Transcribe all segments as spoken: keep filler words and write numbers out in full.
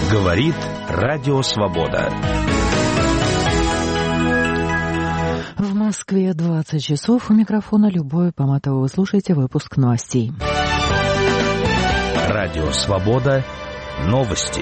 Говорит Радио Свобода. В Москве двадцать часов. У микрофона Любовь Поматова. Вы слушаете выпуск новостей. Радио Свобода. Новости.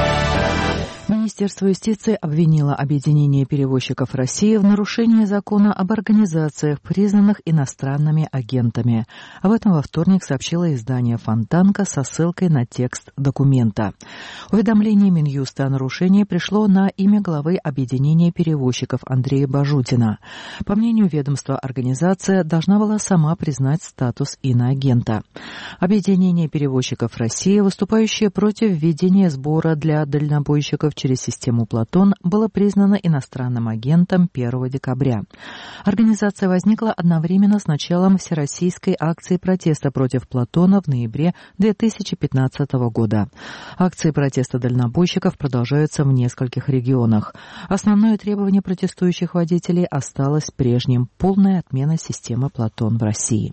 Министерство юстиции обвинило Объединение перевозчиков России в нарушении закона об организациях, признанных иностранными агентами. Об этом во вторник сообщило издание «Фонтанка» со ссылкой на текст документа. Уведомление Минюста о нарушении пришло на имя главы Объединения перевозчиков Андрея Бажутина. По мнению ведомства, организация должна была сама признать статус иноагента. Объединение перевозчиков России, выступающее против введения сбора для дальнобойщиков через систему «Платон», было признано иностранным агентом первого декабря. Организация возникла одновременно с началом всероссийской акции протеста против «Платона» в ноябре две тысячи пятнадцатого года. Акции протеста дальнобойщиков продолжаются в нескольких регионах. Основное требование протестующих водителей осталось прежним – полная отмена системы «Платон» в России.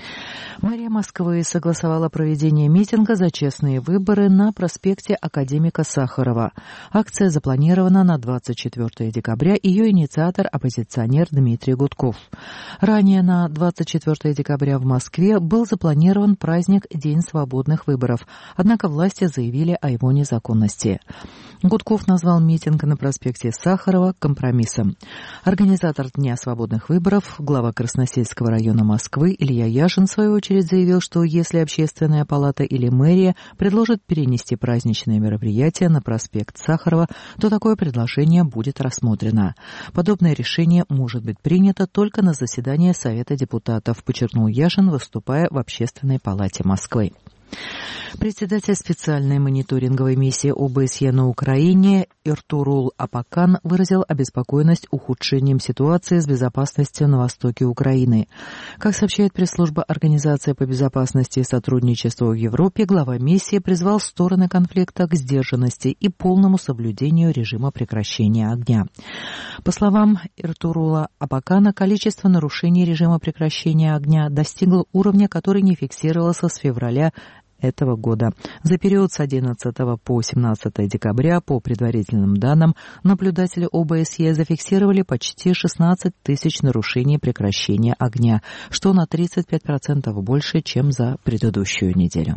Мэрия Москвы согласовала проведение митинга за честные выборы на проспекте Академика Сахарова. Акция запланирована на двадцать четвёртого декабря. Ее инициатор – оппозиционер Дмитрий Гудков. Ранее на двадцать четвёртого декабря в Москве был запланирован праздник День свободных выборов, однако власти заявили о его незаконности. Гудков назвал митинг на проспекте Сахарова компромиссом. Организатор Дня свободных выборов, глава Красносельского района Москвы Илья Яшин, в свою очередь, заявил, что если Общественная палата или мэрия предложат перенести праздничное мероприятие на проспект Сахарова, то такое предложение будет рассмотрено. Подобное решение может быть принято только на заседании Совета депутатов, подчеркнул Яшин, выступая в Общественной палате Москвы. Председатель специальной мониторинговой миссии ОБСЕ на Украине Эртурул Апакан выразил обеспокоенность ухудшением ситуации с безопасностью на востоке Украины. Как сообщает пресс-служба Организации по безопасности и сотрудничеству в Европе, глава миссии призвал стороны конфликта к сдержанности и полному соблюдению режима прекращения огня. По словам Эртурула Апакана, количество нарушений режима прекращения огня достигло уровня, который не фиксировался с февраля этого года. За период с одиннадцатого по семнадцатое декабря, по предварительным данным, наблюдатели ОБСЕ зафиксировали почти шестнадцать тысяч нарушений прекращения огня, что на тридцать пять процентов больше, чем за предыдущую неделю.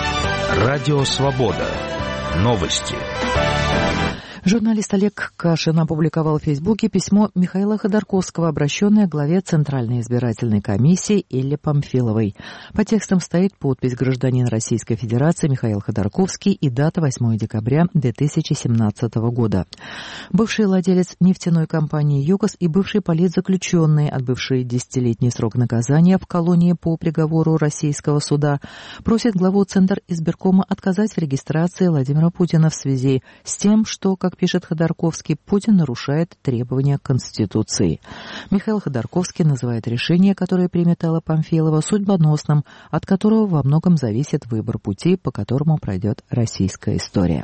Радио Свобода. Новости. Журналист Олег Кашин опубликовал в Фейсбуке письмо Михаила Ходорковского, обращенное к главе Центральной избирательной комиссии Элле Памфиловой. По текстам стоит подпись гражданина Российской Федерации Михаил Ходорковский и дата восьмого декабря две тысячи семнадцатого года. Бывший владелец нефтяной компании «ЮКОС» и бывший политзаключенный, отбывший десятилетний срок наказания в колонии по приговору российского суда, просит главу Центризбиркома отказать в регистрации Владимира Путина в связи с тем, что, как Как пишет Ходорковский, Путин нарушает требования Конституции. Михаил Ходорковский называет решение, которое примет Элла Памфилова, судьбоносным, от которого во многом зависит выбор пути, по которому пройдет российская история.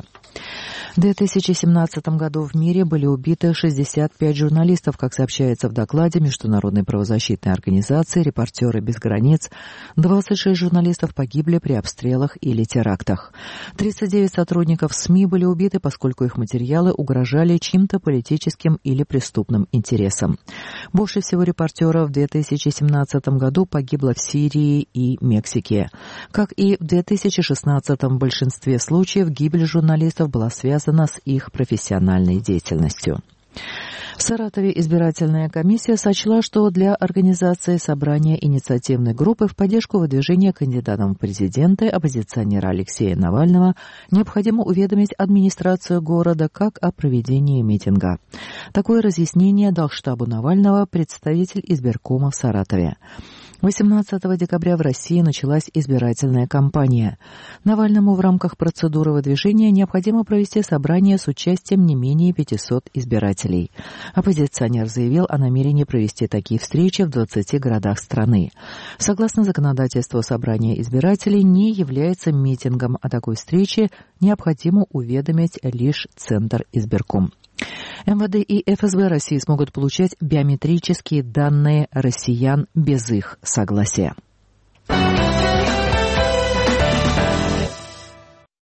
В две тысячи семнадцатом году в мире были убиты шестьдесят пять журналистов, как сообщается в докладе Международной правозащитной организации «Репортеры без границ». двадцать шесть журналистов погибли при обстрелах или терактах. тридцать девять сотрудников СМИ были убиты, поскольку их материалы угрожали чьим-то политическим или преступным интересам. Больше всего репортеров в две тысячи семнадцатом году погибло в Сирии и Мексике. Как и в две тысячи шестнадцатом в большинстве случаев гибель журналистов была связана с их профессиональной деятельностью. В Саратове избирательная комиссия сочла, что для организации собрания инициативной группы в поддержку выдвижения кандидатом в президенты оппозиционера Алексея Навального необходимо уведомить администрацию города как о проведении митинга. Такое разъяснение дал штабу Навального представитель избиркома в Саратове. восемнадцатого декабря в России началась избирательная кампания. Навальному в рамках процедуры выдвижения необходимо провести собрание с участием не менее пятисот избирателей. Оппозиционер заявил о намерении провести такие встречи в двадцати городах страны. Согласно законодательству, собрание избирателей не является митингом, о такой встрече необходимо уведомить лишь Центризбирком. эм вэ дэ и эф эс бэ России смогут получать биометрические данные россиян без их согласия.